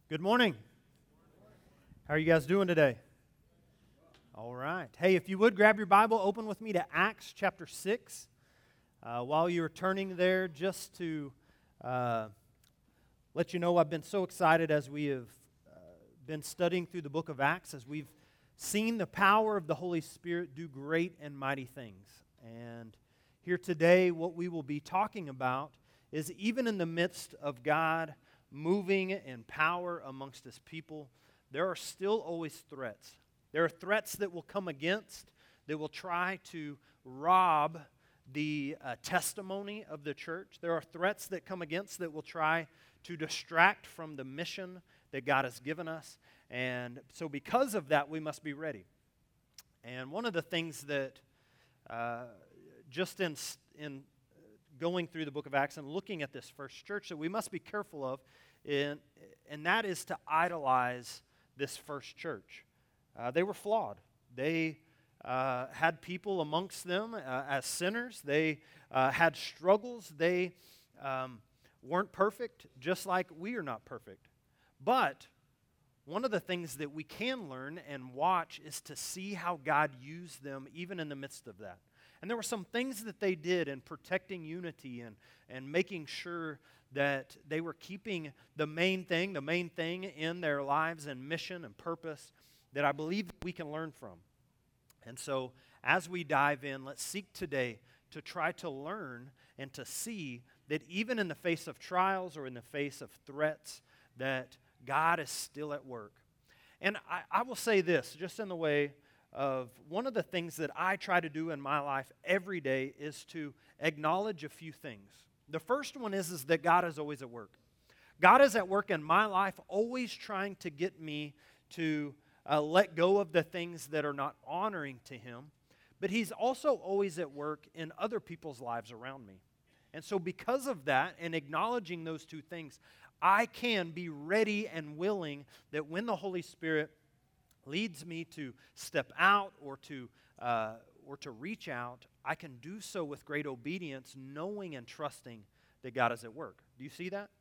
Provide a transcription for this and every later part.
Good morning. How are you guys doing today? All right. Hey, if you would grab your Bible, open with me to Acts chapter 6. While you're turning there, just to let you know, I've been so excited as we have been studying through the book of Acts, as we've seen the power of the Holy Spirit do great and mighty things. And here today, what we will be talking about is even in the midst of God moving in power amongst His people, there are still always threats. There are threats that will come against, that will try to rob the testimony of the church. There are threats that come against that will try to distract from the mission that God has given us. And so because of that, we must be ready. And one of the things that just in going through the book of Acts and looking at this first church that we must be careful of, and that is to idolize this first church. They were flawed. They had people amongst them as sinners. They had struggles. They weren't perfect, just like we are not perfect. But one of the things that we can learn and watch is to see how God used them even in the midst of that. And there were some things that they did in protecting unity and making sure that they were keeping the main thing in their lives and mission and purpose that I believe we can learn from. And so as we dive in, let's seek today to try to learn and to see that even in the face of trials or in the face of threats, that God is still at work. And I will say this, just in the way of one of the things that I try to do in my life every day is to acknowledge a few things. The first one is that God is always at work. God is at work in my life, always trying to get me to let go of the things that are not honoring to Him. But He's also always at work in other people's lives around me. And so because of that, and acknowledging those two things, I can be ready and willing that when the Holy Spirit leads me to step out or to reach out, I can do so with great obedience, knowing and trusting that God is at work. Do you see that?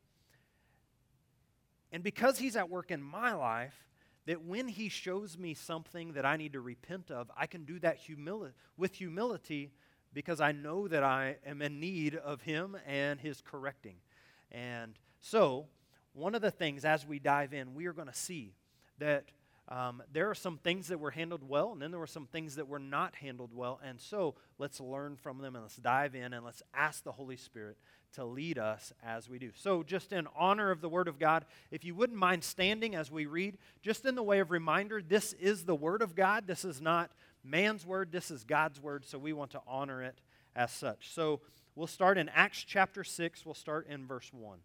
And because He's at work in my life, that when He shows me something that I need to repent of, I can do that with humility because I know that I am in need of Him and His correcting. And so, one of the things as we dive in, we are going to see that there are some things that were handled well, and then there were some things that were not handled well. And so let's learn from them, and let's dive in, and let's ask the Holy Spirit to lead us as we do. So just in honor of the Word of God, if you wouldn't mind standing as we read, just in the way of reminder, this is the Word of God. This is not man's word. This is God's word, so we want to honor it as such. So we'll start in Acts chapter 6. We'll start in verse 1.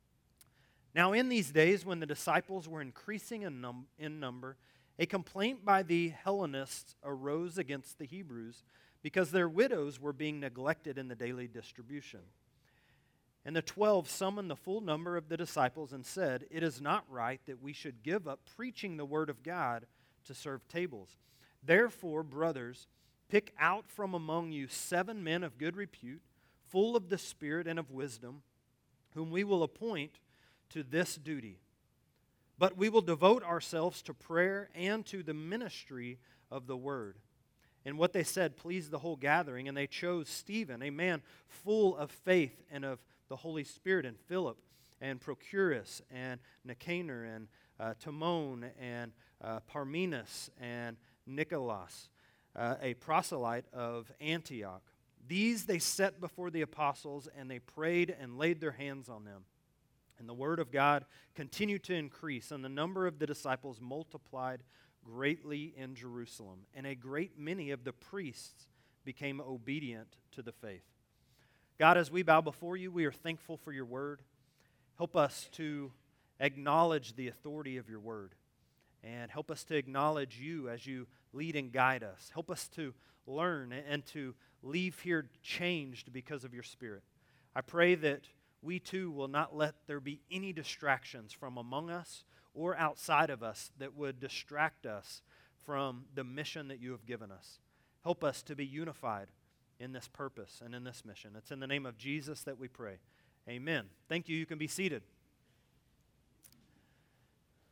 Now in these days, when the disciples were increasing in number, a complaint by the Hellenists arose against the Hebrews because their widows were being neglected in the daily distribution. And the 12 summoned the full number of the disciples and said, "It is not right that we should give up preaching the word of God to serve tables. Therefore, brothers, pick out from among you 7 men of good repute, full of the Spirit and of wisdom, whom we will appoint to this duty. But we will devote ourselves to prayer and to the ministry of the word." And what they said pleased the whole gathering, and they chose Stephen, a man full of faith and of the Holy Spirit, and Philip, and Prochorus, and Nicanor, and Timon, and Parmenas, and Nicholas, a proselyte of Antioch. These they set before the apostles, and they prayed and laid their hands on them. And the word of God continued to increase, and the number of the disciples multiplied greatly in Jerusalem. And a great many of the priests became obedient to the faith. God, as we bow before you, we are thankful for your word. Help us to acknowledge the authority of your word. And help us to acknowledge you as you lead and guide us. Help us to learn and to leave here changed because of your Spirit. I pray that we too will not let there be any distractions from among us or outside of us that would distract us from the mission that you have given us. Help us to be unified in this purpose and in this mission. It's in the name of Jesus that we pray. Amen. Thank you. You can be seated.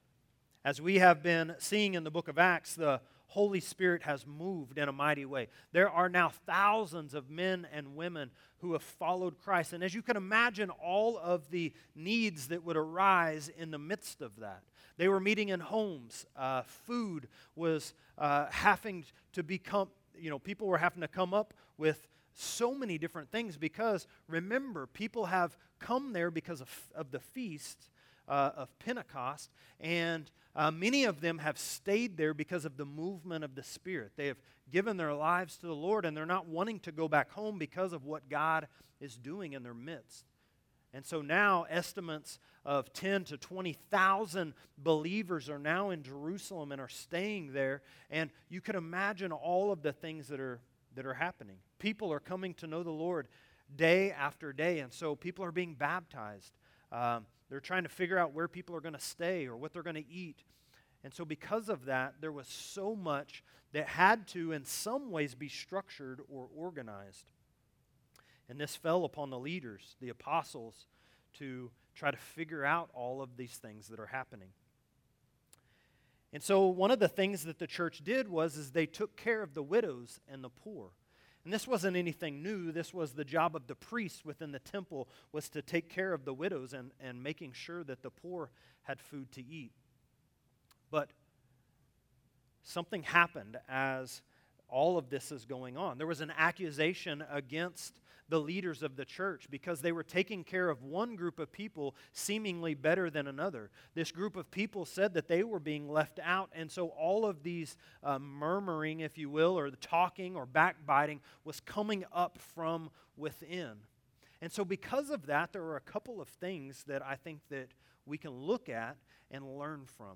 As we have been seeing in the book of Acts, the Holy Spirit has moved in a mighty way. There are now thousands of men and women who have followed Christ. And as you can imagine, all of the needs that would arise in the midst of that. They were meeting in homes. Food was having to become, people were having to come up with so many different things because, remember, people have come there because of the feast of Pentecost, and many of them have stayed there because of the movement of the Spirit. They have given their lives to the Lord, and they're not wanting to go back home because of what God is doing in their midst. And so now estimates of 10 to 20,000 believers are now in Jerusalem and are staying there, and you can imagine all of the things that are happening. People are coming to know the Lord day after day, and so people are being baptized. They're trying to figure out where people are going to stay or what they're going to eat. And so because of that, there was so much that had to, in some ways, be structured or organized. And this fell upon the leaders, the apostles, to try to figure out all of these things that are happening. And so one of the things that the church did is they took care of the widows and the poor. And this wasn't anything new. This was the job of the priests within the temple, was to take care of the widows and making sure that the poor had food to eat. But something happened as all of this is going on. There was an accusation against the leaders of the church because they were taking care of one group of people seemingly better than another. This group of people said that they were being left out, and so all of these murmuring, if you will, or the talking or backbiting was coming up from within. And so because of that, there are a couple of things that I think that we can look at and learn from.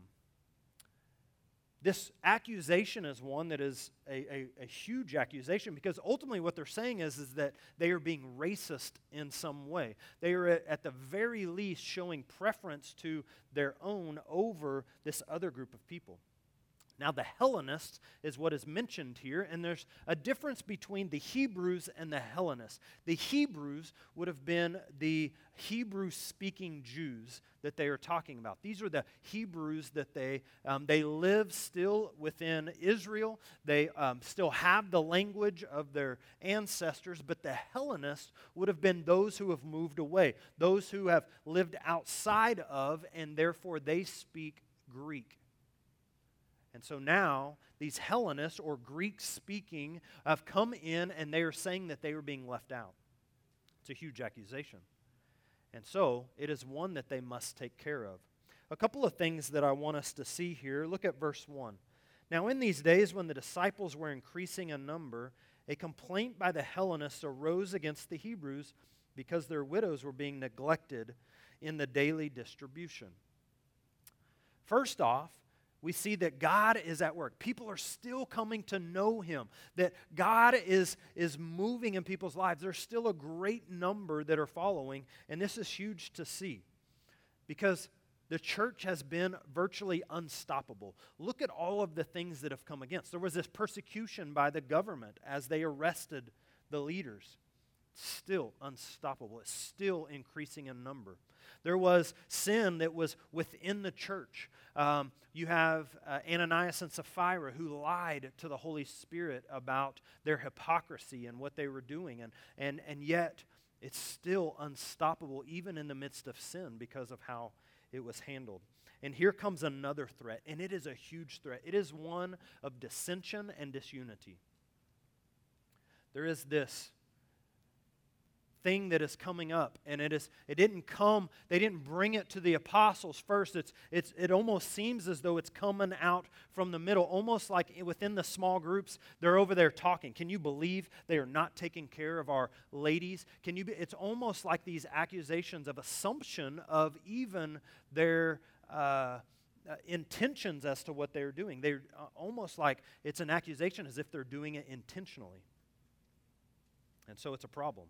This accusation is one that is a huge accusation because ultimately what they're saying is that they are being racist in some way. They are at the very least showing preference to their own over this other group of people. Now, the Hellenists is what is mentioned here, and there's a difference between the Hebrews and the Hellenists. The Hebrews would have been the Hebrew-speaking Jews that they are talking about. These are the Hebrews that they live still within Israel. They still have the language of their ancestors, but the Hellenists would have been those who have moved away, those who have lived outside of, and therefore they speak Greek. And so now, these Hellenists, or Greek-speaking, have come in and they are saying that they are being left out. It's a huge accusation. And so, it is one that they must take care of. A couple of things that I want us to see here. Look at verse 1. Now, in these days when the disciples were increasing in number, a complaint by the Hellenists arose against the Hebrews because their widows were being neglected in the daily distribution. First off, we see that God is at work. People are still coming to know Him, that God is moving in people's lives. There's still a great number that are following, and this is huge to see because the church has been virtually unstoppable. Look at all of the things that have come against. There was this persecution by the government as they arrested the leaders. Still unstoppable. It's still increasing in number. There was sin that was within the church. You have Ananias and Sapphira who lied to the Holy Spirit about their hypocrisy and what they were doing. And yet, it's still unstoppable even in the midst of sin because of how it was handled. And here comes another threat, and it is a huge threat. It is one of dissension and disunity. There is this thing that is coming up, and they didn't bring it to the apostles first. It almost seems as though it's coming out from the middle, almost like within the small groups, they're over there talking. Can you believe they are not taking care of our ladies? It's almost like these accusations of assumption of even their intentions as to what they're doing. They're almost like it's an accusation as if they're doing it intentionally. And so it's a problem.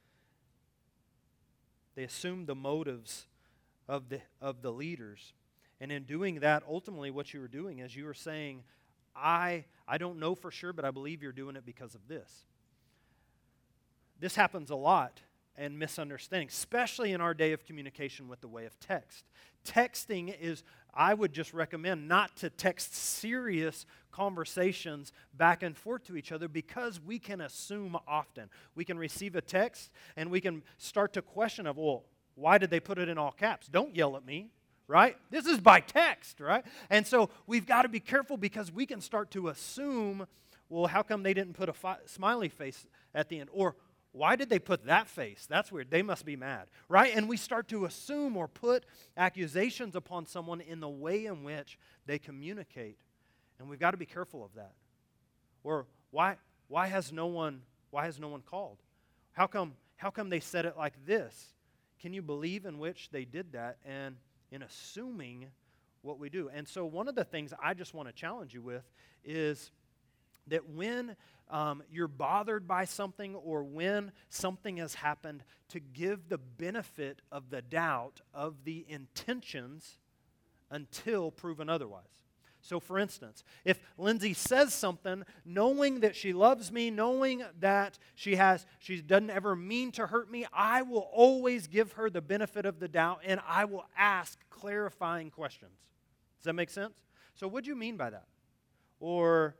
They assumed the motives of the leaders. And in doing that, ultimately what you were doing is you were saying, I don't know for sure, but I believe you're doing it because of this. This happens a lot in misunderstanding, especially in our day of communication with the way of text. Texting is I would just recommend not to text serious conversations back and forth to each other because we can assume often. We can receive a text and we can start to question of, well, why did they put it in all caps? Don't yell at me, right? This is by text, right? And so we've got to be careful because we can start to assume, well, how come they didn't put a smiley face at the end? Or why did they put that face? That's weird. They must be mad, right? And we start to assume or put accusations upon someone in the way in which they communicate. And we've got to be careful of that. Or why has no one called? How come they said it like this? Can you believe in which they did that and in assuming what we do? And so one of the things I just want to challenge you with is that when you're bothered by something or when something has happened, to give the benefit of the doubt of the intentions until proven otherwise. So for instance, if Lindsay says something knowing that she loves me, knowing that she doesn't ever mean to hurt me, I will always give her the benefit of the doubt and I will ask clarifying questions. Does that make sense? So what do you mean by that? Or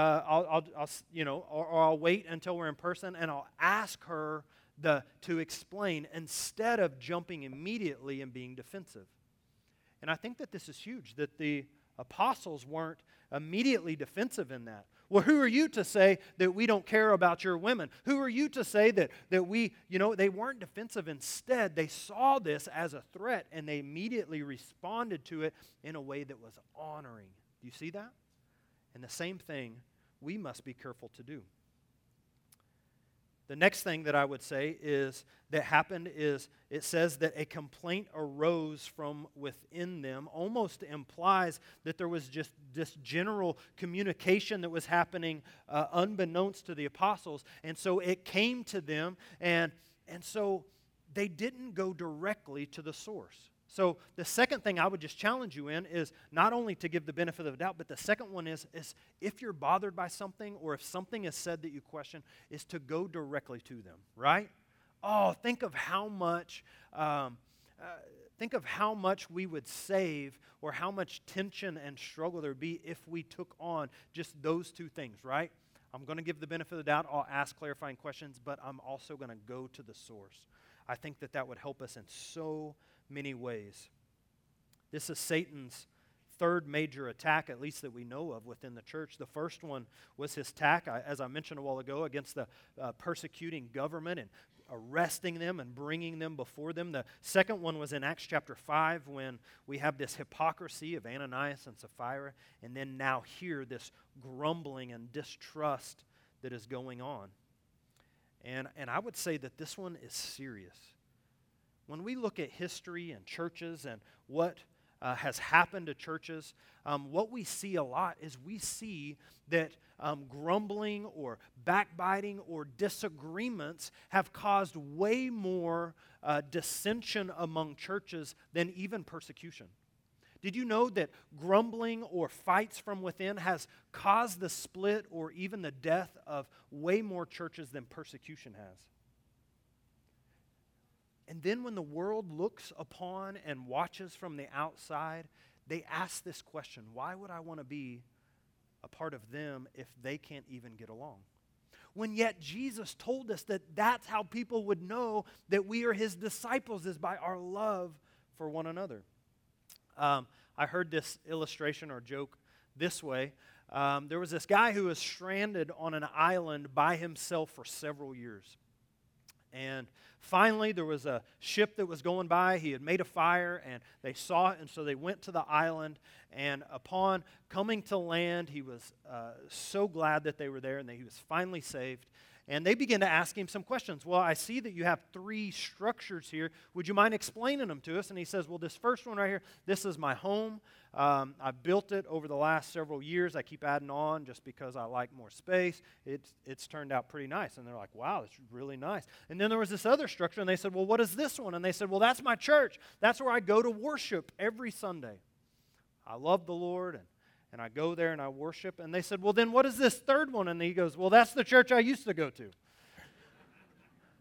I'll wait until we're in person and I'll ask her to explain instead of jumping immediately and being defensive. And I think that this is huge, that the apostles weren't immediately defensive in that. Well, who are you to say that we don't care about your women? Who are you to say that we, they weren't defensive. Instead, they saw this as a threat and they immediately responded to it in a way that was honoring. Do you see that? And the same thing we must be careful to do. The next thing that I would say is that happened is it says that a complaint arose from within them, almost implies that there was just this general communication that was happening unbeknownst to the apostles. And so it came to them, and so they didn't go directly to the source. So the second thing I would just challenge you in is not only to give the benefit of the doubt, but the second one is if you're bothered by something or if something is said that you question, is to go directly to them, right? Oh, think of how much we would save or how much tension and struggle there would be if we took on just those two things, right? I'm going to give the benefit of the doubt. I'll ask clarifying questions, but I'm also going to go to the source. I think that would help us in so many ways. This is Satan's third major attack, at least that we know of within the church. The first one was his attack, as I mentioned a while ago, against the persecuting government and arresting them and bringing them before them. The second one was in Acts chapter 5 when we have this hypocrisy of Ananias and Sapphira, and then now here this grumbling and distrust that is going on. And I would say that this one is serious. When we look at history and churches and what has happened to churches, what we see a lot is we see that grumbling or backbiting or disagreements have caused way more dissension among churches than even persecution. Did you know that grumbling or fights from within has caused the split or even the death of way more churches than persecution has? And then when the world looks upon and watches from the outside, they ask this question: why would I want to be a part of them if they can't even get along? When yet Jesus told us that that's how people would know that we are his disciples, is by our love for one another. I heard this illustration or joke this way. There was this guy who was stranded on an island by himself for several years. And finally, there was a ship that was going by. He had made a fire, and they saw it, and so they went to the island. And upon coming to land, he was so glad that they were there and that he was finally saved. And they began to ask him some questions. Well, I see that you have 3 structures here. Would you mind explaining them to us? And he says, well, this first one right here, this is my home. I built it over the last several years. I keep adding on just because I like more space. It's turned out pretty nice. And they're like, wow, that's really nice. And then there was this other structure, and they said, well, what is this one? And they said, well, that's my church. That's where I go to worship every Sunday. I love the Lord, and I go there and I worship. And they said, well, then what is this third one? And he goes, well, that's the church I used to go to.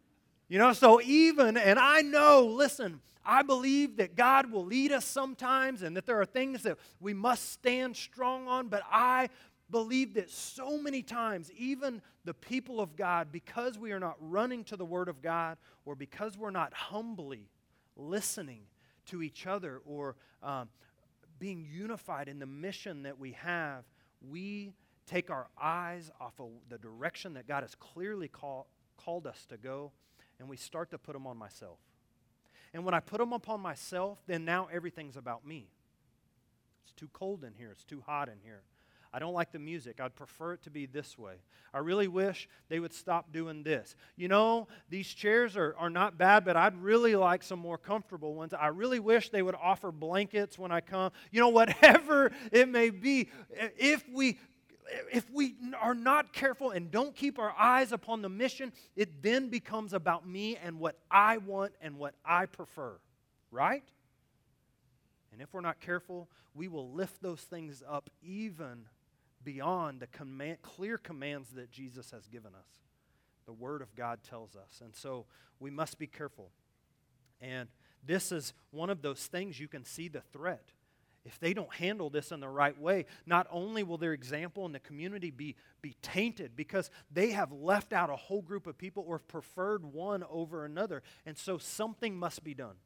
So and I know, listen, I believe that God will lead us sometimes and that there are things that we must stand strong on, but I believe that so many times, even the people of God, because we are not running to the Word of God or because we're not humbly listening to each other or being unified in the mission that we have, we take our eyes off of the direction that God has clearly called us to go, and we start to put them on myself. And when I put them upon myself, then now everything's about me. It's too cold in here. It's too hot in here. I don't like the music. I'd prefer it to be this way. I really wish they would stop doing this. These chairs are not bad, but I'd really like some more comfortable ones. I really wish they would offer blankets when I come. Whatever it may be, if we are not careful and don't keep our eyes upon the mission, it then becomes about me and what I want and what I prefer, right? And if we're not careful, we will lift those things up even beyond the clear commands that Jesus has given us. The Word of God tells us. And so we must be careful. And this is one of those things you can see the threat. If they don't handle this in the right way, not only will their example in the community be tainted because they have left out a whole group of people or preferred one over another. And so something must be done.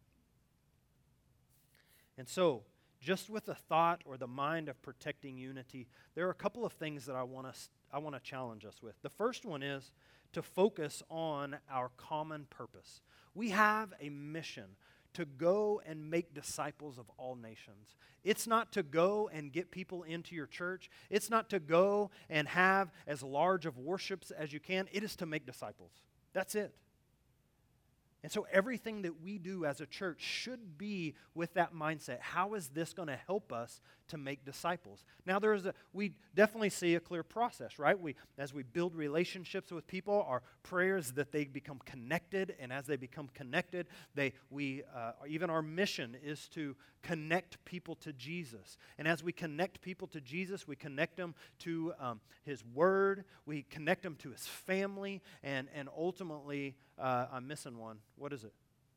And so, just with the thought or the mind of protecting unity, there are a couple of things that I want to challenge us with. The first one is to focus on our common purpose. We have a mission to go and make disciples of all nations. It's not to go and get people into your church. It's not to go and have as large of worships as you can. It is to make disciples. That's it. And so everything that we do as a church should be with that mindset. How is this going to help us to make disciples? Now, we definitely see a clear process, right? As we build relationships with people, our prayer is that they become connected, and as they become connected, even our mission is to connect people to Jesus. And as we connect people to Jesus, we connect them to His Word, we connect them to His family, and ultimately, I'm missing one. What is it?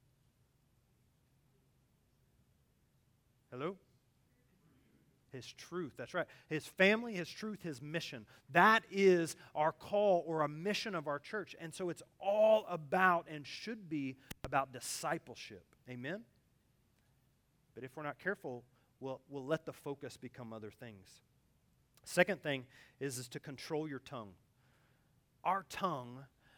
Hello? His truth, that's right. His family, His truth, His mission. That is our call or a mission of our church. And so it's all about and should be about discipleship. Amen? But if we're not careful, we'll let the focus become other things. Second thing is to control your tongue. Our tongue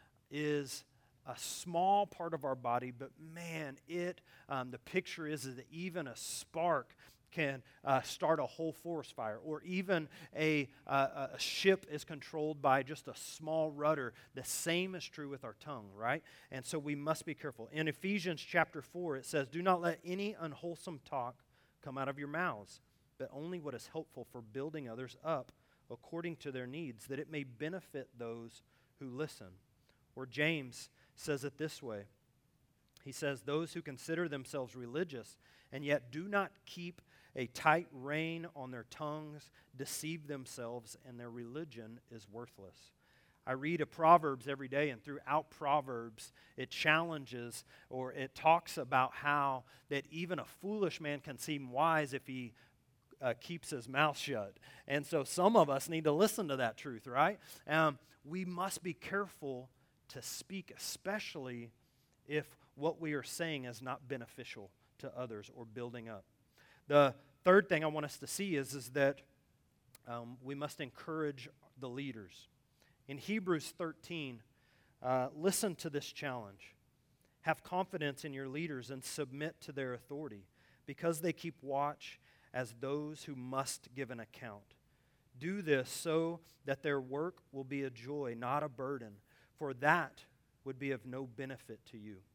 is a small part of our body, but man, the picture is that even a spark can start a whole forest fire, or even a ship is controlled by just a small rudder. The same is true with our tongue, right? And so we must be careful. In Ephesians chapter 4, it says, "Do not let any unwholesome talk come out of your mouths, but only what is helpful for building others up according to their needs, that it may benefit those who listen." Or James says it this way. He says, "Those who consider themselves religious and yet do not keep a tight rein on their tongues deceive themselves, and their religion is worthless." I read a Proverbs every day, and throughout Proverbs, it challenges or it talks about how that even a foolish man can seem wise if he keeps his mouth shut. And so some of us need to listen to that truth, right? We must be careful to speak, especially if what we are saying is not beneficial to others or building up. The third thing I want us to see is that we must encourage the leaders. In Hebrews 13, listen to this challenge. "Have confidence in your leaders and submit to their authority, because they keep watch as those who must give an account. Do this so that their work will be a joy, not a burden, for that would be of no benefit to you."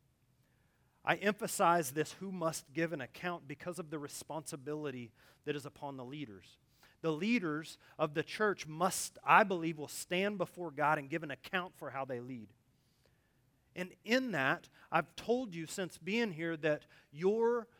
I emphasize this who must give an account because of the responsibility that is upon the leaders. The leaders of the church must, I believe, will stand before God and give an account for how they lead. And in that, I've told you since being here that your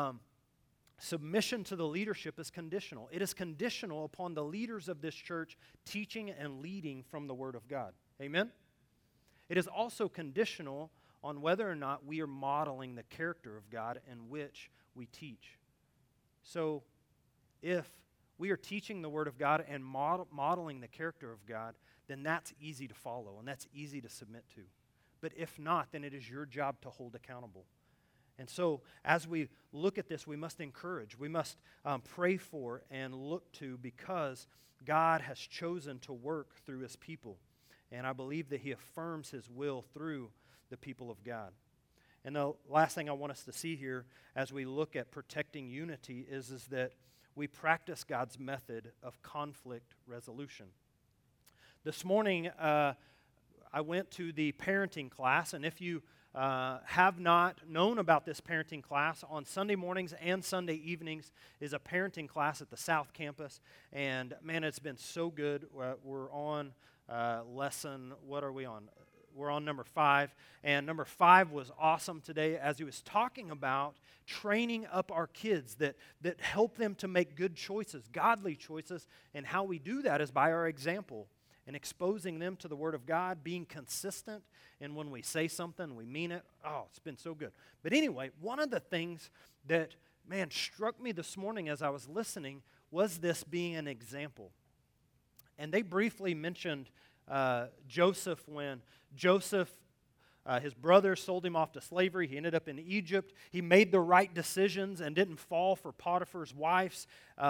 submission to the leadership is conditional. It is conditional upon the leaders of this church teaching and leading from the Word of God. Amen? It is also conditional on whether or not we are modeling the character of God in which we teach. So, if we are teaching the Word of God and modeling the character of God, then that's easy to follow and that's easy to submit to. But if not, then it is your job to hold accountable. And so, as we look at this, we must encourage, we must pray for and look to, because God has chosen to work through His people. And I believe that He affirms His will through the people of God. And the last thing I want us to see here as we look at protecting unity is that we practice God's method of conflict resolution. This morning, I went to the parenting class, and if you have not known about this parenting class, on Sunday mornings and Sunday evenings is a parenting class at the South Campus, and man, it's been so good. We're on lesson, what are we on? We're on number 5, and number 5 was awesome today as he was talking about training up our kids that help them to make good choices, godly choices, and how we do that is by our example and exposing them to the Word of God, being consistent, and when we say something, we mean it. Oh, it's been so good. But anyway, one of the things that, man, struck me this morning as I was listening was this being an example. And they briefly mentioned Joseph, when Joseph, his brothers sold him off to slavery. He ended up in Egypt. He made the right decisions and didn't fall for Potiphar's wife's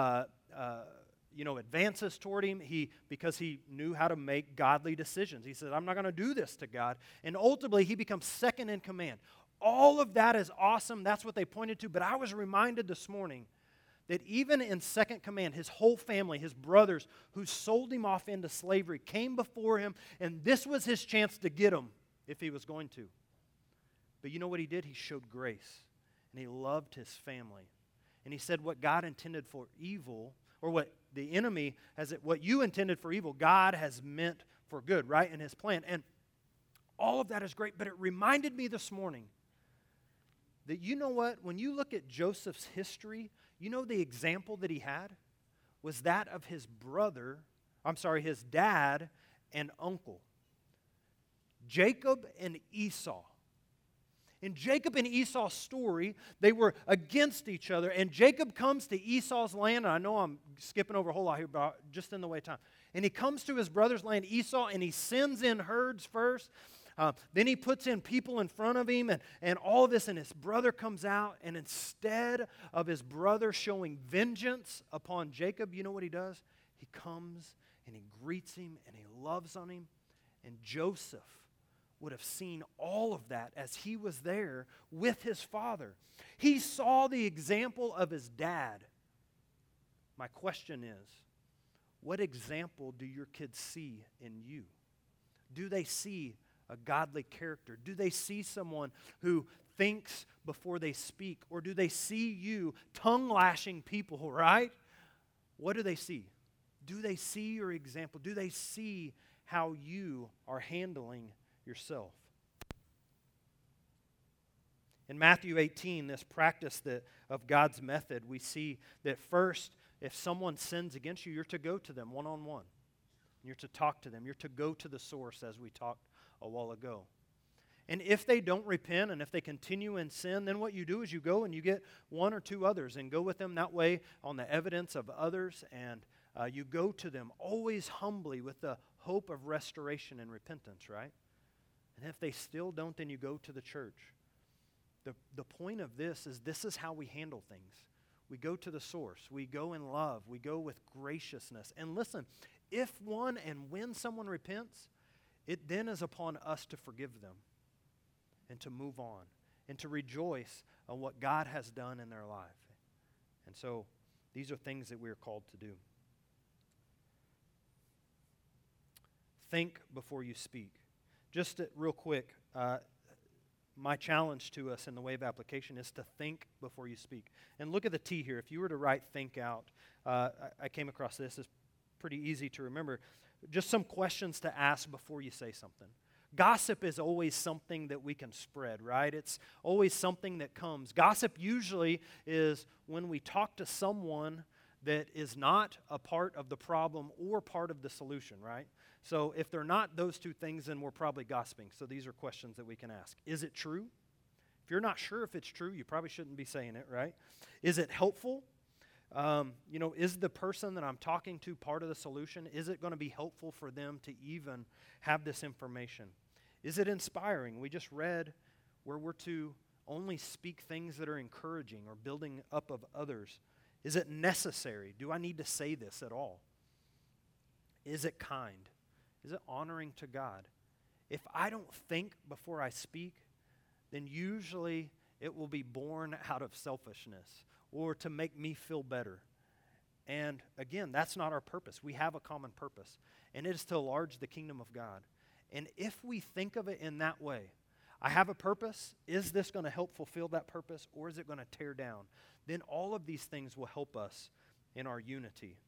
advances toward him, because he knew how to make godly decisions. He said, I'm not going to do this to God. And ultimately, he becomes second in command. All of that is awesome. That's what they pointed to. But I was reminded this morning that even in second command, his whole family, his brothers who sold him off into slavery, came before him, and this was his chance to get him if he was going to. But you know what he did? He showed grace, and he loved his family. And he said what God intended for evil, or what the enemy has, what you intended for evil, God has meant for good, right, in His plan. And all of that is great, but it reminded me this morning that, you know what, when you look at Joseph's history, you know the example that he had was that of his dad and uncle, Jacob and Esau. In Jacob and Esau's story, they were against each other, and Jacob comes to Esau's land, and I know I'm skipping over a whole lot here, but just in the way of time. And he comes to his brother's land, Esau, and he sends in herds first. Then he puts in people in front of him, and all of this, and his brother comes out, and instead of his brother showing vengeance upon Jacob, you know what he does? He comes, and he greets him, and he loves on him, and Joseph would have seen all of that as he was there with his father. He saw the example of his dad. My question is, what example do your kids see in you? Do they see a godly character? Do they see someone who thinks before they speak? Or do they see you tongue-lashing people, right? What do they see? Do they see your example? Do they see how you are handling yourself? In Matthew 18, this practice of God's method, we see that first, if someone sins against you, you're to go to them one-on-one. You're to talk to them. You're to go to the source, as we talked a while ago. And if they don't repent and if they continue in sin, then what you do is you go and you get one or two others and go with them that way on the evidence of others, and you go to them always humbly with the hope of restoration and repentance, right? And if they still don't, then you go to the church. The point of this is how we handle things. We go to the source. We go in love. We go with graciousness. And listen, if one and when someone repents, it then is upon us to forgive them and to move on and to rejoice on what God has done in their life. And so these are things that we are called to do. Think before you speak. Just real quick, my challenge to us in the way of application is to think before you speak. And look at the T here. If you were to write think out, I came across this. It's pretty easy to remember. Just some questions to ask before you say something. Gossip is always something that we can spread, right? It's always something that comes. Gossip usually is when we talk to someone that is not a part of the problem or part of the solution, right? So if they're not those two things, then we're probably gossiping. So these are questions that we can ask. Is it true? If you're not sure if it's true, you probably shouldn't be saying it, right? Is it helpful? Is the person that I'm talking to part of the solution? Is it going to be helpful for them to even have this information? Is it inspiring? We just read where we're to only speak things that are encouraging or building up of others. Is it necessary? Do I need to say this at all? Is it kind? Is it honoring to God? If I don't think before I speak, then usually it will be born out of selfishness or to make me feel better. And again, that's not our purpose. We have a common purpose, and it is to enlarge the kingdom of God. And if we think of it in that way, I have a purpose. Is this going to help fulfill that purpose, or is it going to tear down? Then all of these things will help us in our unity.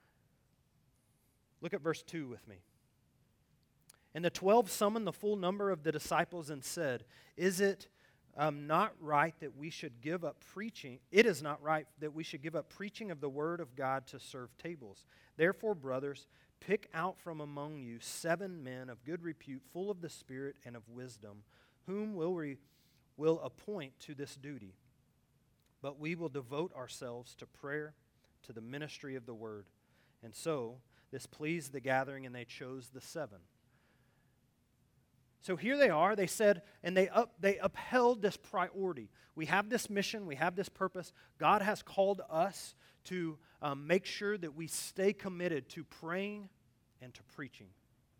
Look at verse 2 with me. And the 12 summoned the full number of the disciples and said, Is it not right that we should give up preaching? It is not right that we should give up preaching of the word of God to serve tables. Therefore, brothers, pick out from among you 7 men of good repute, full of the Spirit and of wisdom, whom will appoint to this duty. But we will devote ourselves to prayer, to the ministry of the word. And so this pleased the gathering, and they chose the 7. So here they are, they said, and they upheld this priority. We have this mission, we have this purpose. God has called us to make sure that we stay committed to praying and to preaching.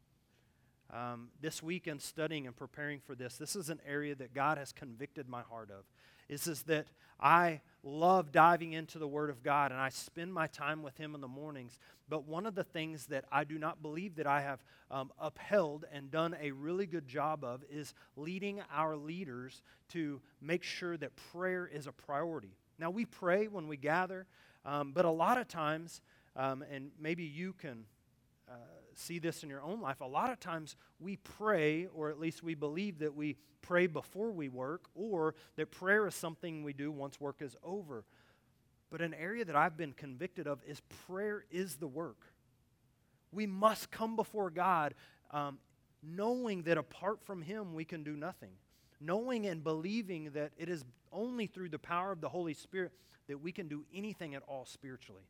This week in studying and preparing for this is an area that God has convicted my heart of. Is that I love diving into the Word of God, and I spend my time with Him in the mornings. But one of the things that I do not believe that I have upheld and done a really good job of is leading our leaders to make sure that prayer is a priority. Now, we pray when we gather, but a lot of times, and maybe you can see this in your own life, a lot of times we pray, or at least we believe that we pray before we work, or that prayer is something we do once work is over. But an area that I've been convicted of is prayer is the work. We must come before God knowing that apart from Him we can do nothing. Knowing and believing that it is only through the power of the Holy Spirit that we can do anything at all spiritually.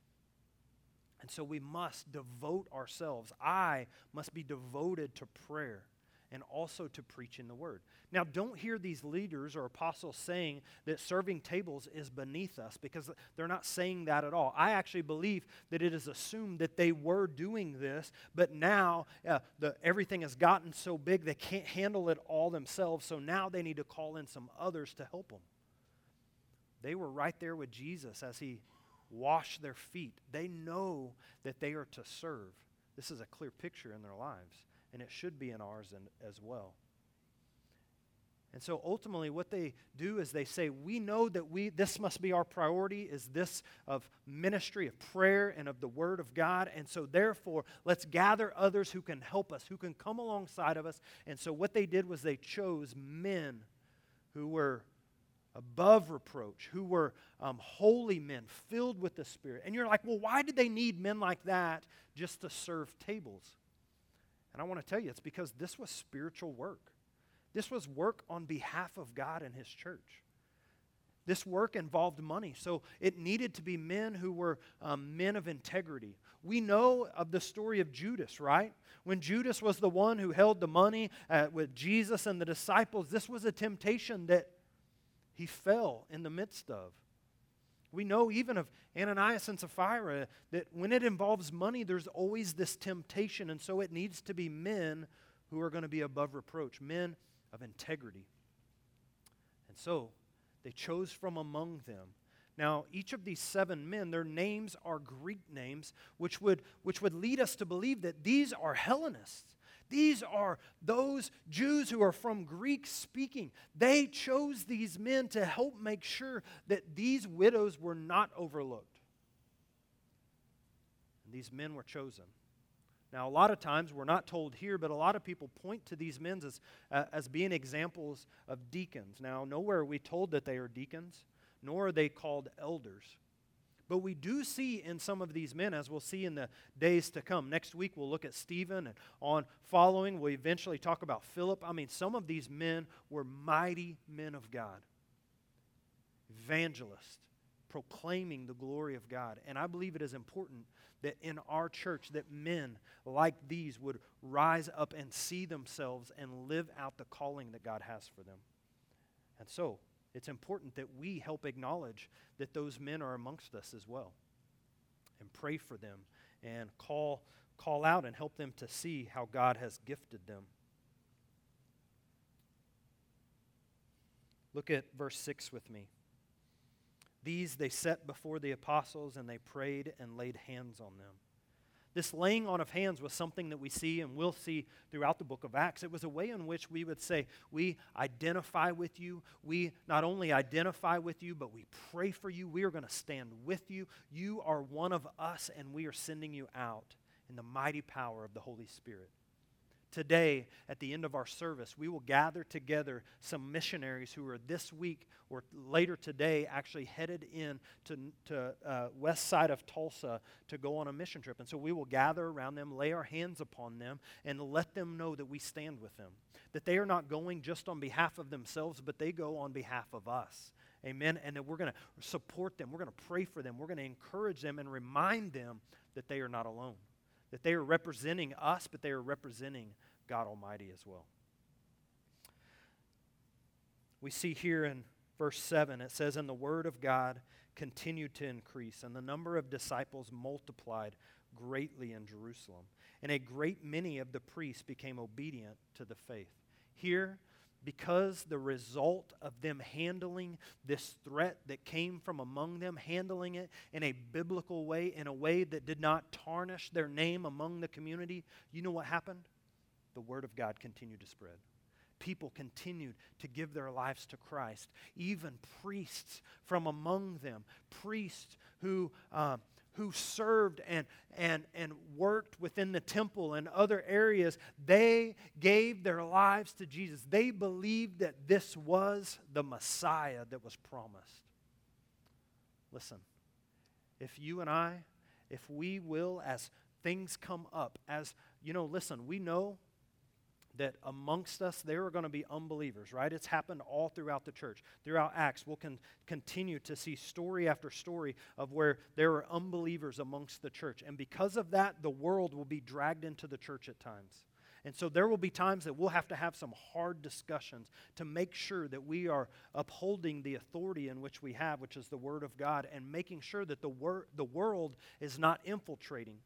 And so we must devote ourselves. I must be devoted to prayer and also to preaching the word. Now, don't hear these leaders or apostles saying that serving tables is beneath us, because they're not saying that at all. I actually believe that it is assumed that they were doing this, but now everything has gotten so big they can't handle it all themselves, so now they need to call in some others to help them. They were right there with Jesus as He washed their feet. They know that they are to serve. This is a clear picture in their lives, and it should be in ours as well. And so ultimately what they do is they say, we know that this must be our priority, is this of ministry, of prayer, and of the Word of God. And so therefore, let's gather others who can help us, who can come alongside of us. And so what they did was they chose men who were above reproach, who were holy men, filled with the Spirit. And you're like, well, why did they need men like that just to serve tables? And I want to tell you, it's because this was spiritual work. This was work on behalf of God and His church. This work involved money, so it needed to be men who were men of integrity. We know of the story of Judas, right? When Judas was the one who held the money with Jesus and the disciples, this was a temptation that he fell in the midst of. We know even of Ananias and Sapphira that when it involves money, there's always this temptation, and so it needs to be men who are going to be above reproach, men of integrity. And so they chose from among them. Now, each of these 7 men, their names are Greek names, which would lead us to believe that these are Hellenists. These are those Jews who are from Greek speaking. They chose these men to help make sure that these widows were not overlooked. And these men were chosen. Now, a lot of times, we're not told here, but a lot of people point to these men as being examples of deacons. Now, nowhere are we told that they are deacons, nor are they called elders. But we do see in some of these men, as we'll see in the days to come. Next week we'll look at Stephen, and on following we'll eventually talk about Philip. I mean, some of these men were mighty men of God. Evangelists, proclaiming the glory of God. And I believe it is important that in our church that men like these would rise up and see themselves and live out the calling that God has for them. And so, it's important that we help acknowledge that those men are amongst us as well, and pray for them and call out and help them to see how God has gifted them. Look at verse 6 with me. These they set before the apostles, and they prayed and laid hands on them. This laying on of hands was something that we see and will see throughout the book of Acts. It was a way in which we would say, we identify with you. We not only identify with you, but we pray for you. We are going to stand with you. You are one of us, and we are sending you out in the mighty power of the Holy Spirit. Today, at the end of our service, we will gather together some missionaries who are this week or later today actually headed in to west side of Tulsa to go on a mission trip. And so we will gather around them, lay our hands upon them, and let them know that we stand with them. That they are not going just on behalf of themselves, but they go on behalf of us. Amen? And that we're going to support them. We're going to pray for them. We're going to encourage them and remind them that they are not alone. That they are representing us, but they are representing God Almighty as well. We see here in verse 7, it says, "And the word of God continued to increase, and the number of disciples multiplied greatly in Jerusalem. And a great many of the priests became obedient to the faith." Here, because the result of them handling this threat that came from among them, handling it in a biblical way, in a way that did not tarnish their name among the community, you know what happened? The word of God continued to spread. People continued to give their lives to Christ. Even priests from among them, priests who served and worked within the temple and other areas, they gave their lives to Jesus. They believed that this was the Messiah that was promised. Listen, if you and I, if we will, as things come up, as, listen, we know that amongst us there are going to be unbelievers, right? It's happened all throughout the church. Throughout Acts, we'll continue to see story after story of where there are unbelievers amongst the church. And because of that, the world will be dragged into the church at times. And so there will be times that we'll have to have some hard discussions to make sure that we are upholding the authority in which we have, which is the Word of God, and making sure that the world is not infiltrating.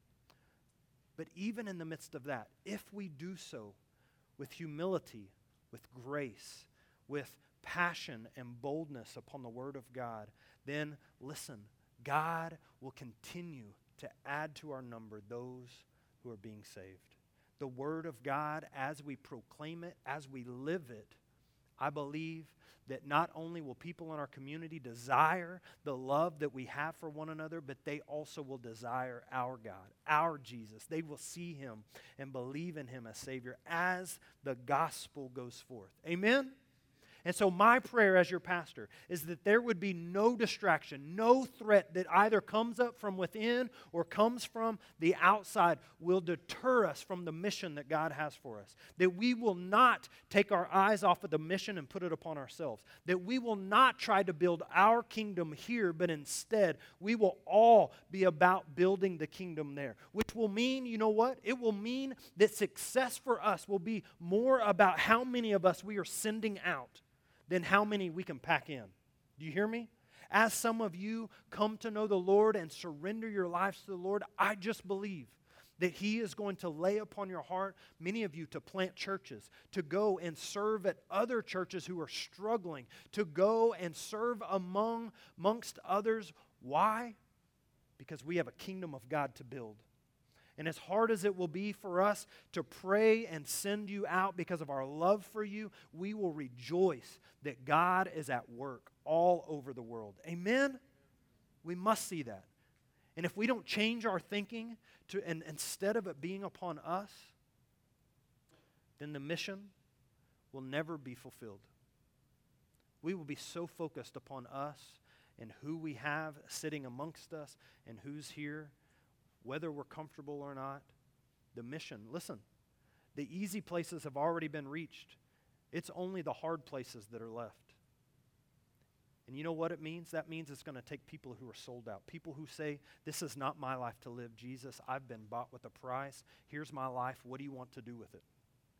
But even in the midst of that, if we do so with humility, with grace, with passion and boldness upon the Word of God, then listen, God will continue to add to our number those who are being saved. The Word of God, as we proclaim it, as we live it, I believe that not only will people in our community desire the love that we have for one another, but they also will desire our God, our Jesus. They will see Him and believe in Him as Savior as the gospel goes forth. Amen? And so my prayer as your pastor is that there would be no distraction, no threat that either comes up from within or comes from the outside will deter us from the mission that God has for us. That we will not take our eyes off of the mission and put it upon ourselves. That we will not try to build our kingdom here, but instead we will all be about building the kingdom there. Which will mean, you know what? It will mean that success for us will be more about how many of us we are sending out than how many we can pack in. Do you hear me? As some of you come to know the Lord and surrender your lives to the Lord, I just believe that He is going to lay upon your heart, many of you, to plant churches, to go and serve at other churches who are struggling, to go and serve amongst others. Why? Because we have a kingdom of God to build. And as hard as it will be for us to pray and send you out because of our love for you, we will rejoice that God is at work all over the world. Amen? We must see that. And if we don't change our thinking and instead of it being upon us, then the mission will never be fulfilled. We will be so focused upon us in who we have sitting amongst us and who's here, whether we're comfortable or not. The mission, listen, the easy places have already been reached. It's only the hard places that are left. And you know what it means? That means it's going to take people who are sold out. People who say, this is not my life to live. Jesus, I've been bought with a price. Here's my life. What do you want to do with it?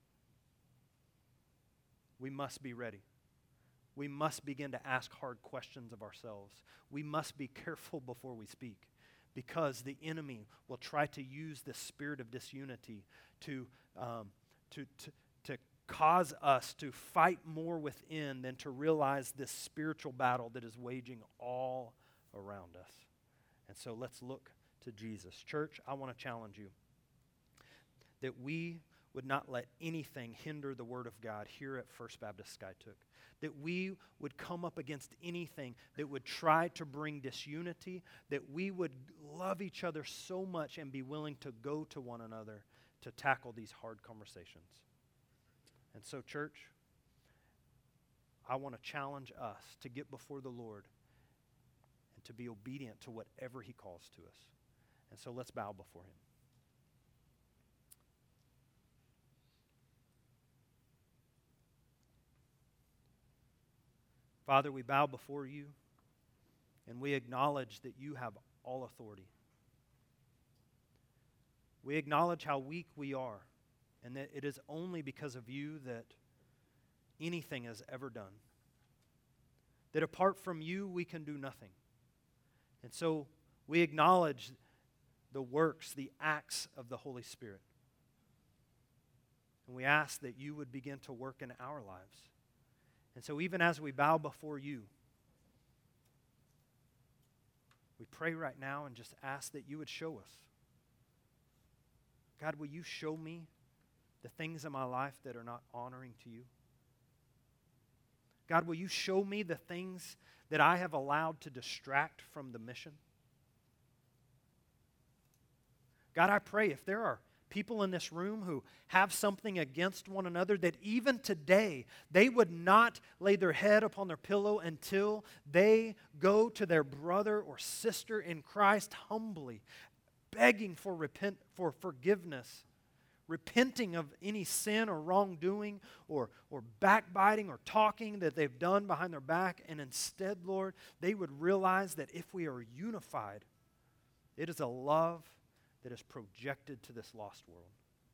We must be ready. We must begin to ask hard questions of ourselves. We must be careful before we speak, because the enemy will try to use this spirit of disunity to cause us to fight more within than to realize this spiritual battle that is waging all around us. And so let's look to Jesus. Church, I want to challenge you that we would not let anything hinder the Word of God here at First Baptist Skiatook. That we would come up against anything that would try to bring disunity, that we would love each other so much and be willing to go to one another to tackle these hard conversations. And so, church, I want to challenge us to get before the Lord and to be obedient to whatever He calls to us. And so let's bow before Him. Father, we bow before You, and we acknowledge that You have all authority. We acknowledge how weak we are, and that it is only because of You that anything is ever done. That apart from You, we can do nothing. And so we acknowledge the works, the acts of the Holy Spirit. And we ask that You would begin to work in our lives. And so even as we bow before You, we pray right now and just ask that You would show us. God, will You show me the things in my life that are not honoring to You? God, will You show me the things that I have allowed to distract from the mission? God, I pray if there are people in this room who have something against one another, that even today they would not lay their head upon their pillow until they go to their brother or sister in Christ humbly, begging for forgiveness, repenting of any sin or wrongdoing or backbiting or talking that they've done behind their back. And instead, Lord, they would realize that if we are unified, it is a love that is projected to this lost world.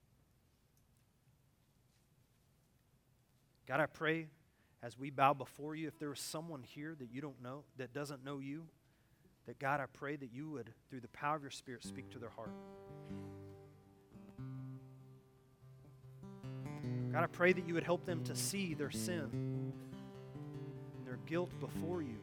God, I pray as we bow before You, if there is someone here that You don't know, that doesn't know You, that God, I pray that You would, through the power of Your Spirit, speak to their heart. God, I pray that You would help them to see their sin and their guilt before You.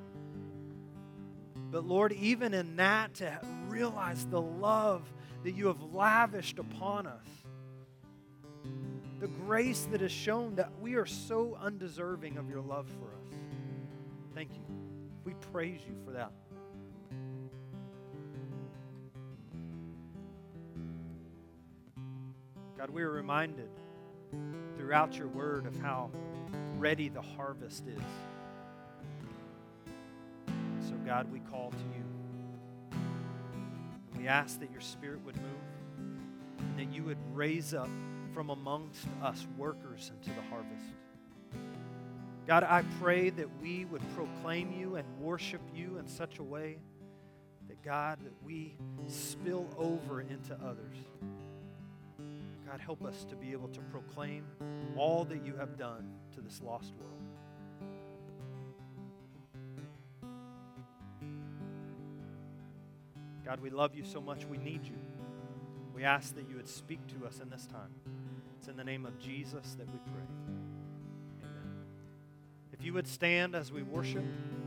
But Lord, even in that, to realize the love that You have lavished upon us, the grace that is shown, that we are so undeserving of Your love for us. Thank You. We praise You for that. God, we are reminded throughout Your word of how ready the harvest is. So God, we call to You. We ask that Your Spirit would move and that You would raise up from amongst us workers into the harvest. God, I pray that we would proclaim You and worship You in such a way that, God, that we spill over into others. God, help us to be able to proclaim all that You have done to this lost world. God, we love You so much. We need You. We ask that You would speak to us in this time. It's in the name of Jesus that we pray. Amen. If you would stand as we worship.